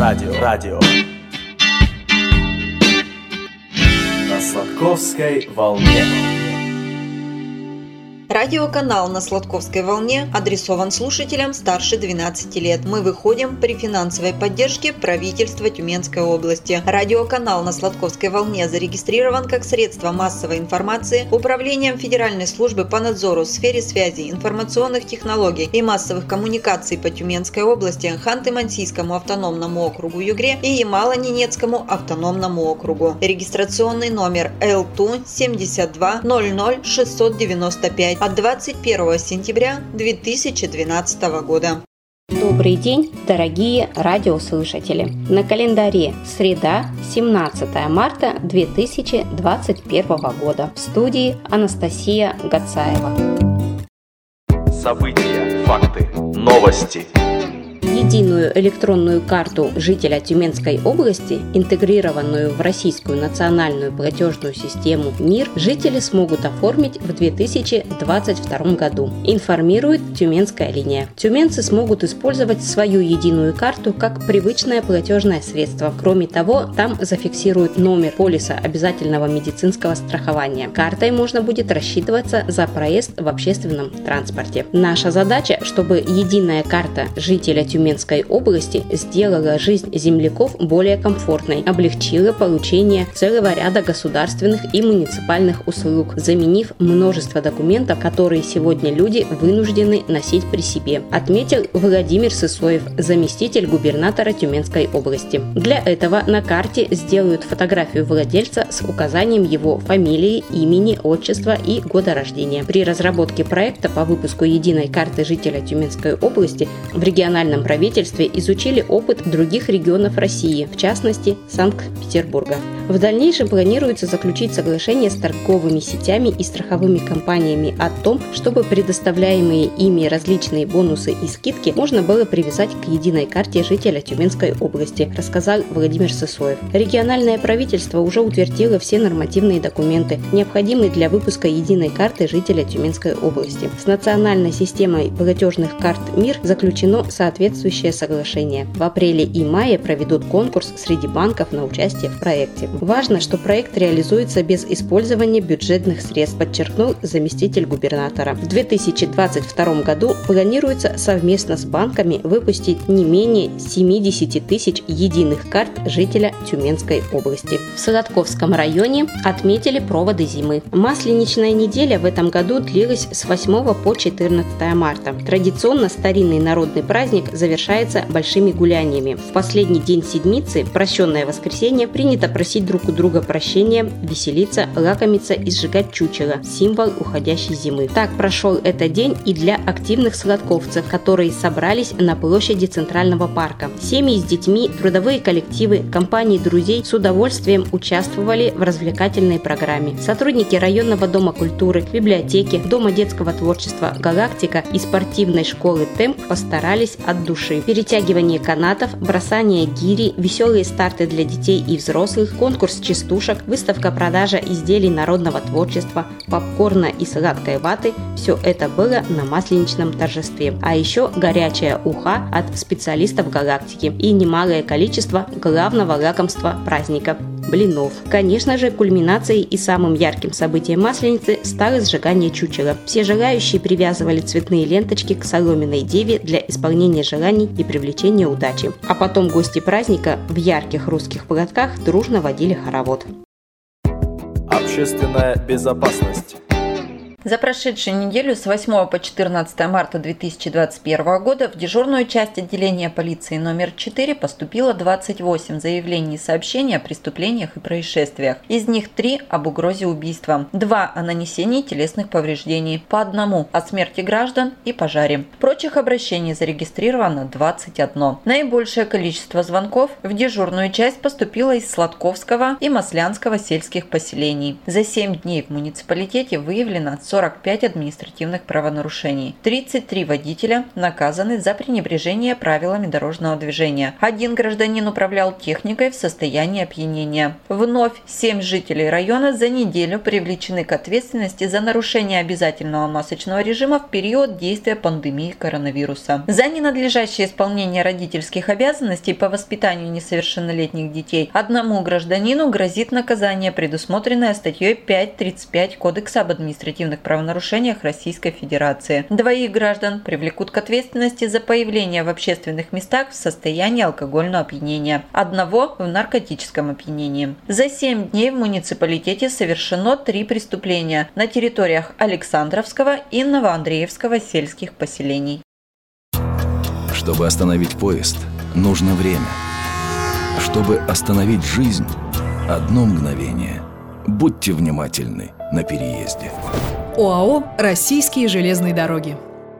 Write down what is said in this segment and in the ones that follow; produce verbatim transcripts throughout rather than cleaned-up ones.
радио, радио. На Сладковской волне. Радиоканал на Сладковской волне адресован слушателям старше двенадцати лет. Мы выходим при финансовой поддержке правительства Тюменской области. Радиоканал на Сладковской волне зарегистрирован как средство массовой информации Управлением Федеральной службы по надзору в сфере связи, информационных технологий и массовых коммуникаций по Тюменской области, Ханты-Мансийскому автономному округу Югре и Ямало-Ненецкому автономному округу. Регистрационный номер Эл Ту семьдесят два ноль ноль шестьсот девяносто пять от двадцать первого сентября две тысячи двенадцатого года. Добрый день, дорогие радиослушатели! На календаре среда, семнадцатое марта две тысячи двадцать первого года. В студии Анастасия Гацаева. События, факты, новости. Единую электронную карту жителя Тюменской области, интегрированную в Российскую национальную платежную систему МИР, жители смогут оформить в две тысячи двадцать втором году, информирует Тюменская линия. Тюменцы смогут использовать свою единую карту как привычное платежное средство. Кроме того, там зафиксируют номер полиса обязательного медицинского страхования. Картой можно будет рассчитываться за проезд в общественном транспорте. Наша задача, чтобы единая карта жителя Тюменской области сделала жизнь земляков более комфортной, облегчила получение целого ряда государственных и муниципальных услуг, заменив множество документов, которые сегодня люди вынуждены носить при себе, отметил Владимир Сысоев, заместитель губернатора Тюменской области. Для этого на карте сделают фотографию владельца с указанием его фамилии, имени, отчества и года рождения. При разработке проекта по выпуску единой карты жителя Тюменской области в региональном правительстве изучили опыт других регионов России, в частности Санкт-Петербурга. В дальнейшем планируется заключить соглашение с торговыми сетями и страховыми компаниями о том, чтобы предоставляемые ими различные бонусы и скидки можно было привязать к единой карте жителя Тюменской области, рассказал Владимир Сысоев. Региональное правительство уже утвердило все нормативные документы, необходимые для выпуска единой карты жителя Тюменской области. С национальной системой платежных карт МИР заключено соответствующее соглашение. В апреле и мае проведут конкурс среди банков на участие в проекте. Важно, что проект реализуется без использования бюджетных средств, подчеркнул заместитель губернатора. В две тысячи двадцать втором году планируется совместно с банками выпустить не менее семьдесят тысяч единых карт жителя Тюменской области. В Сладковском районе отметили проводы зимы. Масленичная неделя в этом году длилась с восьмого по четырнадцатое марта. Традиционно старинный народный праздник завершается большими гуляниями. В последний день седмицы, прощенное воскресенье, принято просить друг у друга прощения, веселиться, лакомиться и сжигать чучело, символ уходящей зимы. Так прошел этот день и для активных сладковцев, которые собрались на площади Центрального парка. Семьи с детьми, трудовые коллективы, компании друзей с удовольствием участвовали в развлекательной программе. Сотрудники районного дома культуры, библиотеки, дома детского творчества «Галактика» и спортивной школы «Темп» постарались от души. Перетягивание канатов, бросание гири, веселые старты для детей и взрослых, конкурс частушек, выставка-продажа изделий народного творчества, попкорна и сладкой ваты – все это было на масленичном торжестве. А еще горячая уха от специалистов «Галактики» и немалое количество главного лакомства праздника – блинов. Конечно же, кульминацией и самым ярким событием Масленицы стало сжигание чучела. Все желающие привязывали цветные ленточки к соломенной деве для исполнения желаний и привлечения удачи. А потом гости праздника в ярких русских платках дружно водили хоровод. Общественная безопасность. За прошедшую неделю с восьмого по четырнадцатое марта две тысячи двадцать первого года в дежурную часть отделения полиции номер четыре поступило двадцать восемь заявлений и сообщений о преступлениях и происшествиях. Из них три об угрозе убийства, два о нанесении телесных повреждений, по одному о смерти граждан и пожаре. Прочих обращений зарегистрировано двадцать одно. Наибольшее количество звонков в дежурную часть поступило из Сладковского и Маслянского сельских поселений. За семь дней в муниципалитете выявлено сорок пять административных правонарушений. тридцать три водителя наказаны за пренебрежение правилами дорожного движения. Один гражданин управлял техникой в состоянии опьянения. Вновь семь жителей района за неделю привлечены к ответственности за нарушение обязательного масочного режима в период действия пандемии коронавируса. За ненадлежащее исполнение родительских обязанностей по воспитанию несовершеннолетних детей одному гражданину грозит наказание, предусмотренное статьей пять тридцать пять Кодекса об административных правонарушениях Российской Федерации. Двоих граждан привлекут к ответственности за появление в общественных местах в состоянии алкогольного опьянения, одного в наркотическом опьянении. За семь дней в муниципалитете совершено три преступления на территориях Александровского и Новоандреевского сельских поселений. Чтобы остановить поезд, нужно время. Чтобы остановить жизнь, одно мгновение. Будьте внимательны на переезде. ОАО «Российские железные дороги».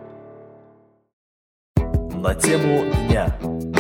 На тему дня.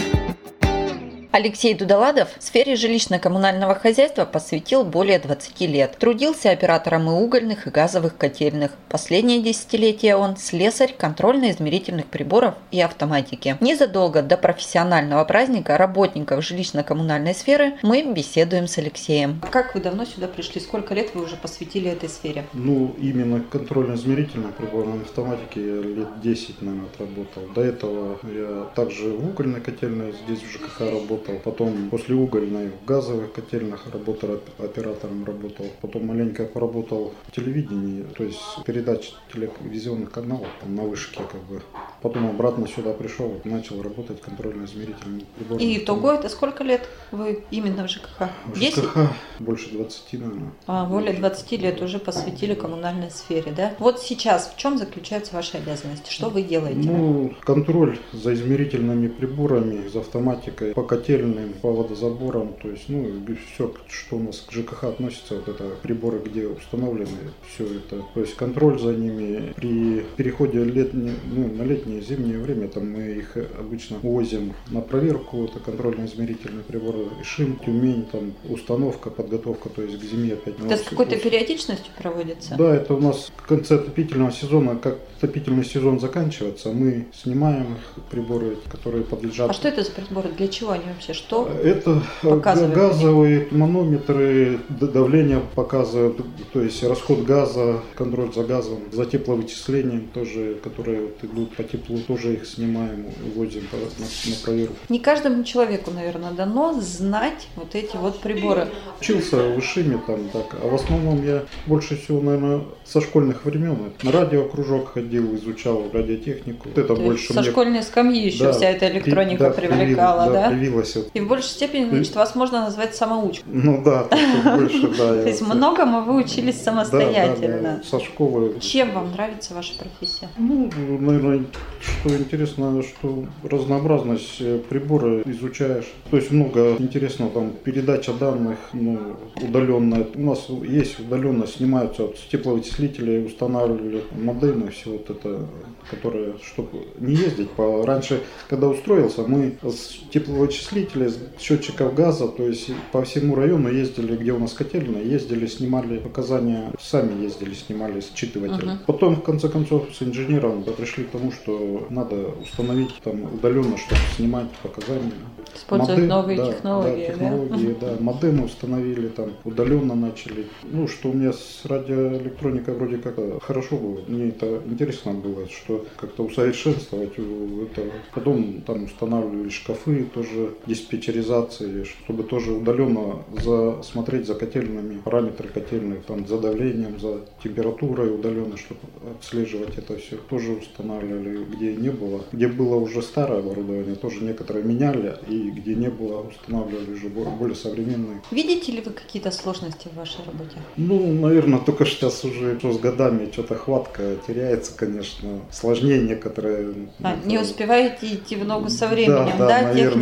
Алексей Дудаладов в сфере жилищно-коммунального хозяйства посвятил более двадцати лет. Трудился оператором и угольных, и газовых котельных. Последнее десятилетие он слесарь контрольно-измерительных приборов и автоматики. Незадолго до профессионального праздника работников жилищно-коммунальной сферы мы беседуем с Алексеем. Как вы давно сюда пришли? Сколько лет вы уже посвятили этой сфере? Ну, именно контрольно-измерительной приборной автоматики я лет десять, наверное, отработал. До этого я также в угольной котельной здесь в ЖКХ работал. Потом после угольной в газовых котельных работал, оператором работал. Потом маленько поработал в телевидении, то есть передач телевизионных каналов там, на вышке как бы. Потом обратно сюда пришел, начал работать контрольно-измерительным прибором. И итого это сколько лет вы именно в ЖКХ? В ЖКХ больше двадцати, наверное. А, более двадцати лет уже посвятили коммунальной сфере, да? Вот сейчас в чем заключаются ваши обязанности? Что вы делаете? Ну, контроль за измерительными приборами, за автоматикой, по котельным, по водозаборам, то есть, ну, все, что у нас к ЖКХ относится, вот это приборы, где установлены, все это, то есть контроль за ними при переходе летний, ну, на летнее и зимнее время, там мы их обычно увозим на проверку, это контрольно-измерительные приборы ШИМ, Тюмень, там установка, подготовка, то есть к зиме опять. Это с какой-то периодичностью проводится? Да, это у нас в конце отопительного сезона, как отопительный сезон заканчивается, мы снимаем приборы, которые подлежат. А что это за приборы? Для чего они вообще? Что это показывают? Газовые манометры, давление показывают, то есть расход газа, контроль за газом, за тепловычислением тоже, которые вот идут по теплу, тоже их снимаем, увозим на, на проверку. Не каждому человеку, наверное, дано знать вот эти вот приборы. Учился в ИШИМе там так, а в основном я больше всего, наверное, со школьных времен на радиокружок ходил, изучал радиотехнику. Вот это То больше со мне... школьной скамьи еще да, вся эта электроника да, привлекала, да? да? Привилась. И в большей степени, значит, вас можно назвать самоучкой. Ну да, больше, да. То есть многому вы учились самостоятельно. Со школы. Чем вам нравится ваша профессия? Ну, наверное, что интересно, что разнообразность прибора изучаешь. То есть много интересного, там, передача данных, ну, удаленная. У нас есть удаленно, снимаются от тепловычислителей, устанавливали модемы, все вот это, которые, чтобы не ездить по... Раньше, когда устроился, мы с тепловычислителей, с счетчиков газа, то есть по всему району ездили, где у нас котельная, ездили, снимали показания, сами ездили, снимали считыватель. Uh-huh. Потом, в конце концов, с инженером пришли к тому, что надо установить там удаленно, чтобы снимать показания. Использовать Модем, новые да, технологии, да? технологии, да? да. Модемы установили, там, удаленно начали. Ну, что у меня с радиоэлектроникой вроде как хорошо было. Мне это интересно было, что как-то усовершенствовать это. Потом там устанавливали шкафы, тоже диспетчеризации, чтобы тоже удаленно за, смотреть за котельными, параметры котельных, там, за давлением, за температурой удаленно, чтобы отслеживать это все. Тоже устанавливали, где не было. Где было уже старое оборудование, тоже некоторые меняли, и где не было, устанавливали уже более современные. Видите ли вы какие-то сложности в вашей работе? Ну, наверное, только сейчас уже с годами что-то хватка теряется, конечно. Сложнее некоторые. А, не успеваете идти в ногу со временем, да? да? да наверное, Техника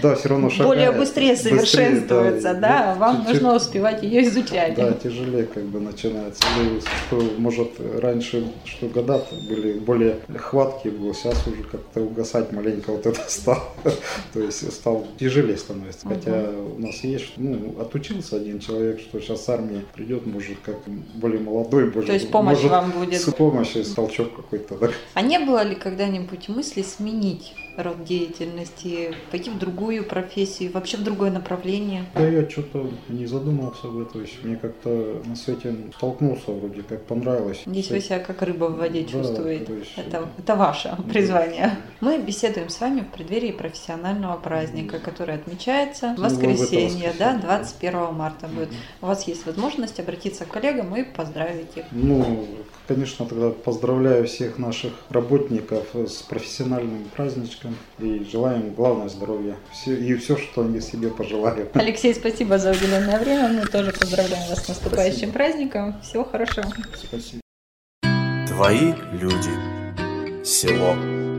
да, все равно шагает. Более быстрее совершенствуется, быстрее, да, да, вам чуть-чуть, нужно успевать ее изучать. Да, тяжелее как бы начинается. Ну, что, может, раньше, что года были более хваткие было, сейчас уже как-то угасать маленько вот это стало. То есть стал тяжелее становится. Хотя у нас есть, ну, отучился один человек, что сейчас с армии придет, может, как более молодой, может, То есть помощь может, вам будет. С помощью, толчок какой-то, да. А не было ли когда-нибудь мысли сменить род деятельности, пойти в другую профессию, вообще в другое направление? Да я что-то не задумывался об этом, то есть мне как-то с этим столкнулся, вроде как понравилось. Здесь вы себя как рыба в воде да, чувствуете. То есть... Это, это ваше призвание. Мы беседуем с вами в преддверии профессионального праздника, который отмечается в воскресенье, да, двадцать первого марта будет. У вас есть возможность обратиться к коллегам и поздравить их. Ну, конечно, тогда поздравляю всех наших работников с профессиональным праздничком и желаем главное здоровья все, и все, что они себе пожелают. Алексей, спасибо за уделенное время. Мы тоже поздравляем вас с наступающим Спасибо. праздником. Всего хорошего. Спасибо. Твои люди. Село.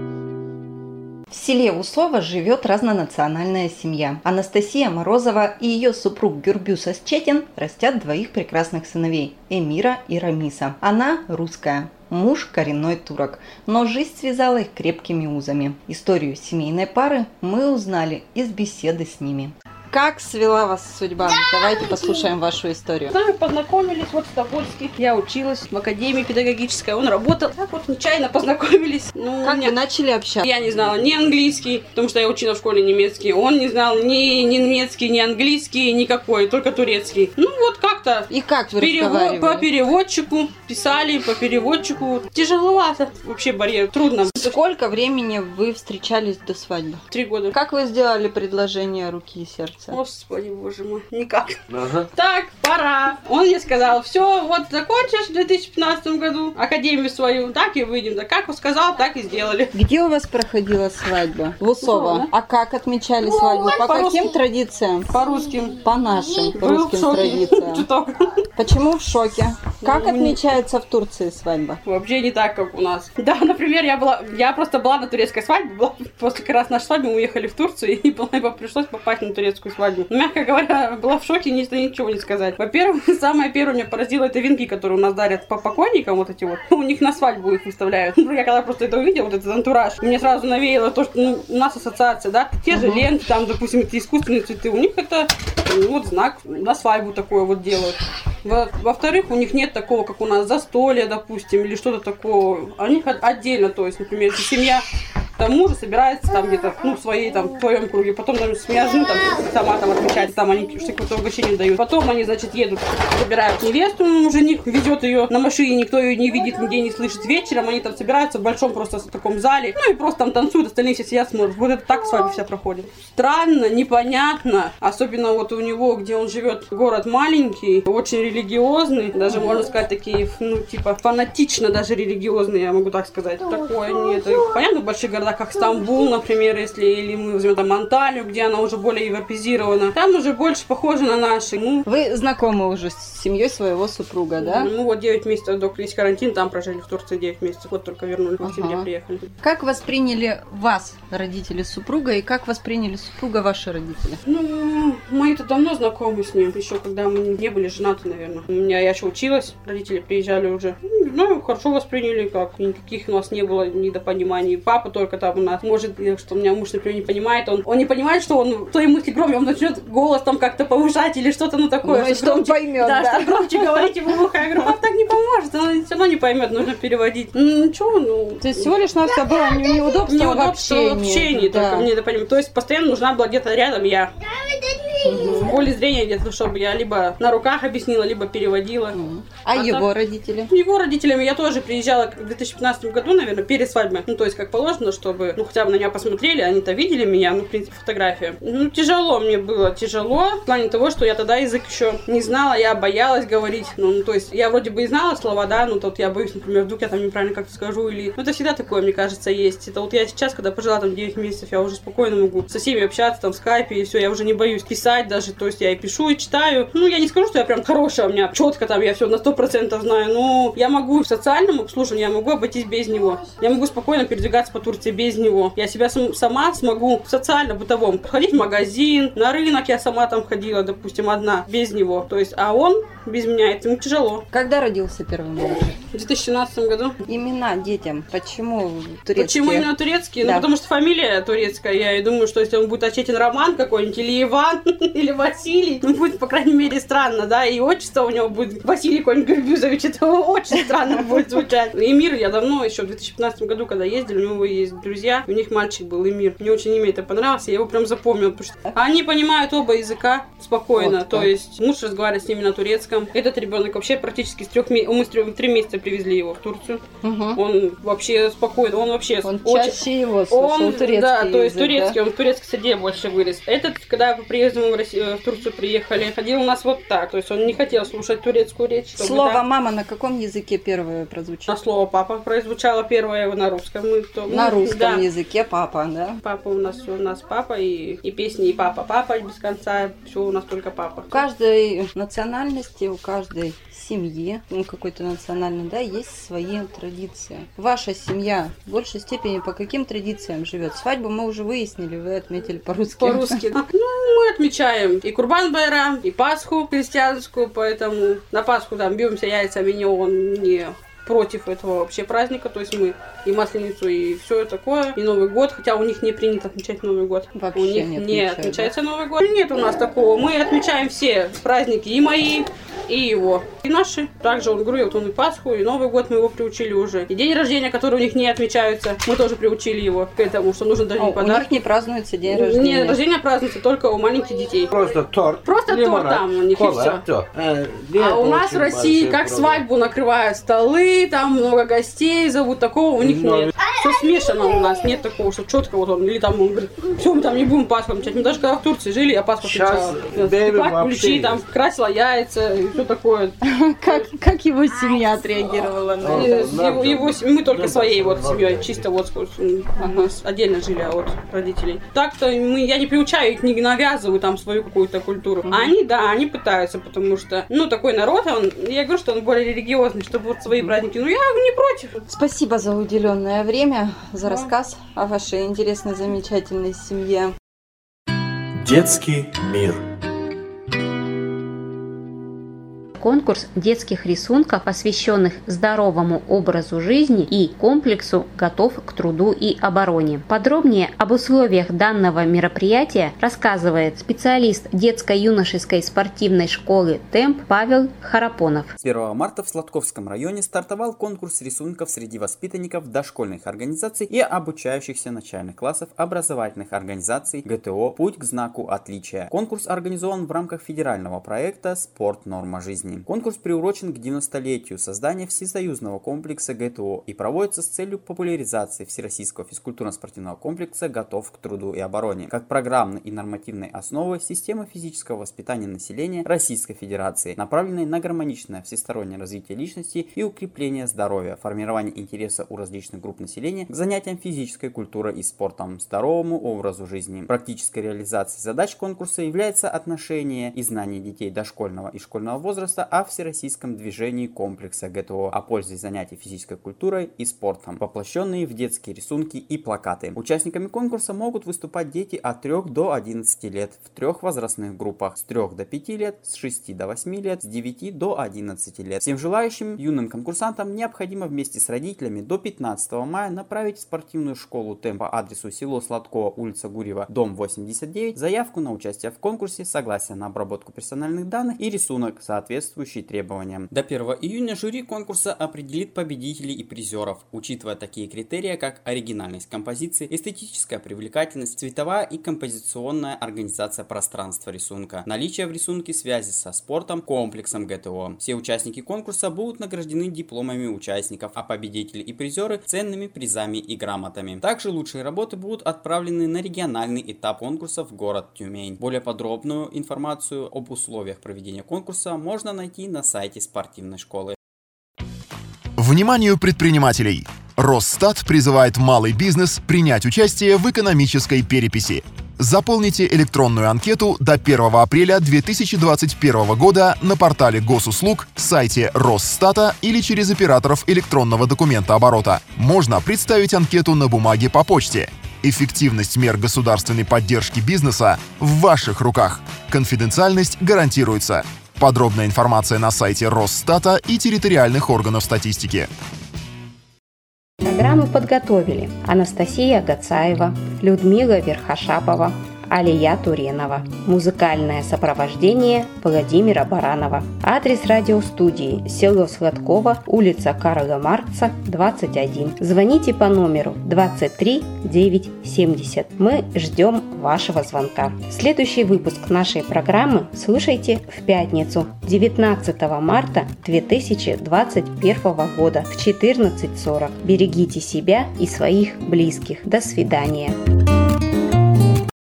В селе Усово живет разнонациональная семья. Анастасия Морозова и ее супруг Гюрбюс Асчетин растят двоих прекрасных сыновей – Эмира и Рамиса. Она русская. Муж – коренной турок, но жизнь связала их крепкими узами. Историю семейной пары мы узнали из беседы с ними. Как свела вас судьба? Давайте послушаем вашу историю. Да, познакомились вот в Тобольске. Я училась в академии педагогической, он работал. Так вот нечаянно познакомились. Ну, Как меня... вы начали общаться? Я не знала ни английский, потому что я учила в школе немецкий. Он не знал ни, ни немецкий, ни английский, никакой, только турецкий. Ну вот как-то И как вы перево... разговаривали? по переводчику писали, по переводчику. Тяжеловато. Вообще барьер, трудно. Сколько времени вы встречались до свадьбы? Три года. Как вы сделали предложение руки и сердца? Господи, боже мой, никак. Ага. Так, пора. Он мне сказал, все, вот закончишь в две тысячи пятнадцатом году академию свою, так и выйдем. Да как он сказал, так и сделали. Где у вас проходила свадьба? В Усово. Усово, да. А как отмечали свадьбу? По по-русски. каким традициям? По русским. По нашим Был в русским шоке. традициям. Чуток. Почему в шоке? Как Ну, отмечается в Турции свадьба? Вообще не так, как у нас. Да, например, я была, я просто была на турецкой свадьбе, была, после как раз нашей свадьбы мы уехали в Турцию, и было, пришлось попасть на турецкую свадьбу. Но, мягко говоря, была в шоке, ни- ничего не сказать. Во-первых, самое первое меня поразило, это венки, которые у нас дарят по покойникам, вот эти вот. У них на свадьбу их выставляют. Ну, я когда просто это увидела, вот этот антураж, мне сразу навеяло то, что ну, у нас ассоциация, да, те же ленты, там, допустим, эти искусственные цветы, у них это ну, вот знак, на свадьбу такое вот делают. Во- Во-вторых, у них нет такого, как у нас застолья, допустим, или что-то такого. У них от- отдельно, то есть, например, если семья там мужа собирается там где-то, ну, в своей, там, в своем круге, потом там семья жены там сама там отмечает, там они какое-то угощение дают. Потом они, значит, едут, забирают невесту, ну, жених везет ее на машине, никто ее не видит, нигде не слышит. Вечером они там собираются в большом просто таком зале, ну, и просто там танцуют, остальные все сидят, смотрят. Вот это так свадьба вся проходит. Странно, непонятно, особенно вот у него, где он живет, город маленький, очень религиозный, даже, можно сказать, такие, ну, типа, фанатично даже религиозные, я могу так сказать. Такое нет. Понятно, в больших городах, как Стамбул, например, если, или мы возьмем там Анталию, где она уже более европеизирована, там уже больше похоже на наши. Ну, Вы знакомы уже с семьей своего супруга, да? ну вот девять месяцев до весь карантин, там прожили в Турции девять месяцев, вот только вернулись, в октябре Ага. приехали. Как восприняли вас родители супруга и как восприняли супруга ваши родители? Ну, мы-то давно знакомы с ним, еще когда мы не были женаты, наверное. У меня я еще училась, родители приезжали уже. Ну, не знаю, хорошо восприняли, как. Никаких у нас не было недопониманий. Папа только там у нас, может, что у меня муж, например, не понимает, он, он не понимает, что он, твои мысли громче, он начнет голос там как-то повышать или что-то, ну, такое. Ну, что он громче- поймет, да, да. что громче говорите в ухо. Я говорю, пап, так не поможет, он все равно не поймет, нужно переводить. Ну, ничего, ну... То есть всего лишь на все было не- неудобство, Неудобство в общении. в общении, Да. только мне недопонимание. То есть постоянно нужна была где-то рядом я. В поле зрения где-то, чтобы я либо на руках объяснила, либо переводила. А, А его так- родители? Его родителями я тоже приезжала в две тысячи пятнадцатом году, наверное, перед свадьбой. Ну, то есть, как положено, чтобы, ну, хотя бы на меня посмотрели, они-то видели меня, ну, в принципе, фотография. Ну, тяжело мне было, тяжело. В плане того, что я тогда язык еще не знала, я боялась говорить. Ну, ну, то есть, я вроде бы и знала слова, да, ну, тут я боюсь, например, вдруг я там неправильно как-то скажу, или... Ну, это всегда такое, мне кажется, есть. Это вот я сейчас, когда пожила там девять месяцев, я уже спокойно могу со всеми общаться, там, в скайпе, и все, я уже не боюсь писать читать даже, то есть я и пишу, и читаю. Ну, я не скажу, что я прям хорошая, у меня четко там, я все на сто процентов знаю, но я могу в социальном обслуживании, я могу обойтись без него. Я могу спокойно передвигаться по Турции без него. Я себя сам, сама смогу в социально-бытовом ходить в магазин, на рынок я сама там ходила, допустим, одна, без него. То есть, а он без меня, это ему тяжело. Когда родился первый малыш? В две тысячи семнадцатом году. Имена детям. Почему турецкие? Почему именно турецкие? Да. Ну, потому что фамилия турецкая. Я и думаю, что если он будет Очетин Роман какой-нибудь, или Иван, или Василий, ну, будет, по крайней мере, странно, да, и отчество у него будет Василий какой-нибудь Горбюзович, это очень странно будет звучать. Эмир, я давно, еще в две тысячи пятнадцатом году, когда ездили, у него есть друзья, у них мальчик был Эмир. Мне очень имя это понравилось, я его прям запомнила, потому что они понимают оба языка спокойно, вот, то да. есть муж разговаривает с ними на турецком. Этот ребенок вообще практически с трех месяцев, мы с трех, три месяца привезли его в Турцию. Угу. Он вообще спокойно, он вообще... Он очень... чаще его слушал, он, турецкий да, то есть язык, турецкий, да? он в турецкой среде больше вырос. Этот, когда по приезду в, Россию, в Турцию приехали, ходил у нас вот так, то есть он не хотел слушать турецкую речь. Слово да, «мама» на каком языке первое прозвучало? А слово «папа» прозвучало первое на русском. Мы, то, на ну, русском да. языке «папа», да? Папа у нас, у нас папа, и, и песни, и папа, папа без конца, все у нас только папа. У каждой национальности, у каждой семьи, ну, какой-то национальной, да, есть свои традиции. Ваша семья в большей степени по каким традициям живет? Свадьбу мы уже выяснили, вы отметили по-русски. По-русски. Ну, мы отмечаем и Курбан-байрам, и Пасху христианскую, поэтому на Пасху там бьемся яйцами, не он, не... против этого вообще праздника, то есть мы и Масленицу, и все такое, и Новый год, хотя у них не принято отмечать Новый год. Вообще у них не, не отмечается да? Новый год. Нет у нас такого. Мы отмечаем все праздники, и мои, и его, и наши. Также он, говорю, вот он и Пасху, и Новый год мы его приучили уже. И день рождения, который у них не отмечаются, мы тоже приучили его к этому, что нужно дарить подарки. У них не празднуется день рождения? День рождения празднуется только у маленьких детей. Просто торт. Просто торт там у них, кола, и все. А, а у нас в России как свадьбу накрывают столы, там много гостей зовут, такого у них Но... нет. Все смешано у нас, нет такого, что четко вот он, или там он говорит, все, мы там не будем Пасху отмечать. Мы даже когда в Турции жили, я Пасху отмечала. Пекла, ключи, там, красила яйца и все такое. Как, как его семья отреагировала на это? Его, его, мы только своей вот семьей, чисто вот ага. отдельно жили от родителей. Так-то мы, я не приучаю их, не навязываю там свою какую-то культуру. Mm-hmm. А они, да, они пытаются, потому что, ну, такой народ, он, я говорю, что он более религиозный, чтобы вот свои праздники, ну, я не против. Спасибо за уделенное время, за рассказ о вашей интересной, замечательной семье. Детский мир. Конкурс детских рисунков, посвященных здоровому образу жизни и комплексу «Готов к труду и обороне». Подробнее об условиях данного мероприятия рассказывает специалист детско-юношеской спортивной школы «Темп» Павел Харапонов. С первого марта в Сладковском районе стартовал конкурс рисунков среди воспитанников дошкольных организаций и обучающихся начальных классов образовательных организаций ГТО «Путь к знаку отличия». Конкурс организован в рамках федерального проекта «Спорт. Норма жизни». Конкурс приурочен к девяностолетию создания всесоюзного комплекса ГТО и проводится с целью популяризации всероссийского физкультурно-спортивного комплекса «Готов к труду и обороне» как программной и нормативной основы системы физического воспитания населения Российской Федерации, направленной на гармоничное всестороннее развитие личности и укрепление здоровья, формирование интереса у различных групп населения к занятиям физической культурой и спортом, здоровому образу жизни. Практической реализацией задач конкурса является отношение и знание детей дошкольного и школьного возраста о всероссийском движении комплекса ГТО, о пользе занятий физической культурой и спортом, воплощенные в детские рисунки и плакаты. Участниками конкурса могут выступать дети от трёх до одиннадцати лет в трех возрастных группах: с трёх до пяти лет, с шести до восьми лет, с девяти до одиннадцати лет. Всем желающим юным конкурсантам необходимо вместе с родителями до пятнадцатого мая направить в спортивную школу «Темп» по адресу село Сладково, улица Гурьева, дом восемьдесят девять, заявку на участие в конкурсе, согласие на обработку персональных данных и рисунок, соответствующий требованиям. До первого июня жюри конкурса определит победителей и призеров, учитывая такие критерии, как оригинальность композиции, эстетическая привлекательность, цветовая и композиционная организация пространства рисунка, наличие в рисунке связи со спортом, комплексом ГТО. Все участники конкурса будут награждены дипломами участников, а победители и призеры ценными призами и грамотами. Также лучшие работы будут отправлены на региональный этап конкурса в город Тюмень. Более подробную информацию об условиях проведения конкурса можно найти найти на сайте спортивной школы. Вниманию предпринимателей! Росстат призывает малый бизнес принять участие в экономической переписи. Заполните электронную анкету до первого апреля две тысячи двадцать первого года на портале госуслуг, сайте Росстата или через операторов электронного документооборота. Можно представить анкету на бумаге по почте. Эффективность мер государственной поддержки бизнеса в ваших руках. Конфиденциальность гарантируется. Подробная информация на сайте Росстата и территориальных органов статистики. Программу подготовили Анастасия Гацаева, Людмила Верхошапова, Алия Туренова. Музыкальное сопровождение Владимира Баранова. Адрес радиостудии: село Сладково, улица Карла Маркса, двадцать один. Звоните по номеру двадцать три девятьсот семьдесят. Мы ждем вашего звонка. Следующий выпуск нашей программы слушайте в пятницу, девятнадцатого марта две тысячи двадцать первого года в четырнадцать сорок. Берегите себя и своих близких. До свидания.